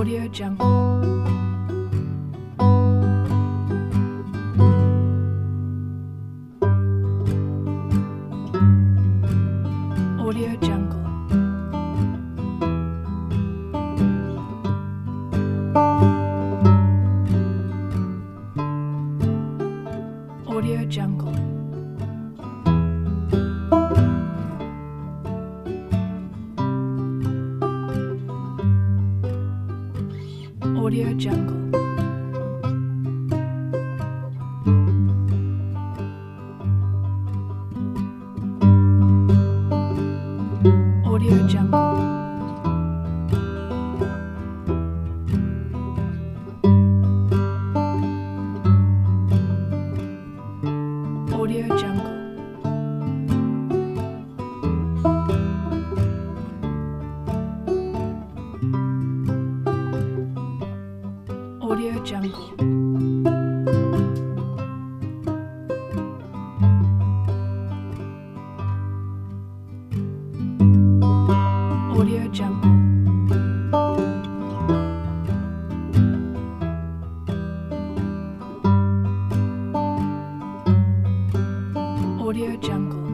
Audio Jungle. Audio Jungle. Audio Jungle. Audio Jungle. Audio Jungle. Audio Jungle. Audio Jungle. Audio Jungle. Audio Jungle.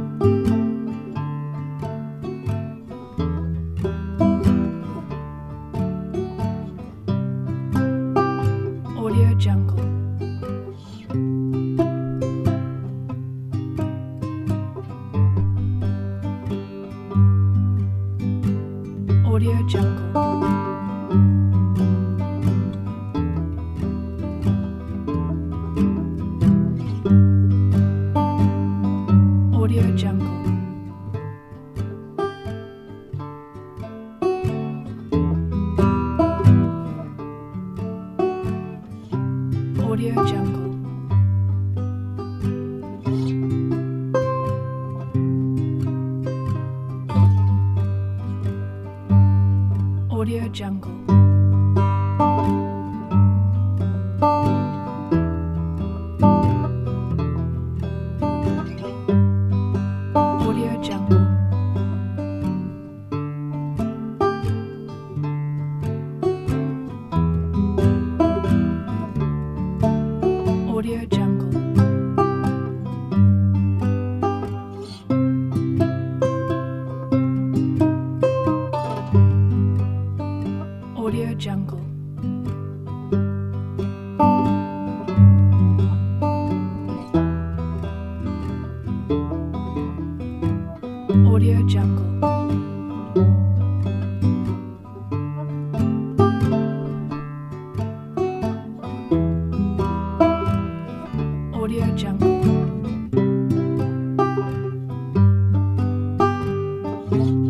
Audio Jungle. Audio Jungle. Audio Jungle. Audio Jungle. Audio Jungle. Audio Jungle. Audio Jungle. Audio Jungle. Audio Jungle. Audio Jungle.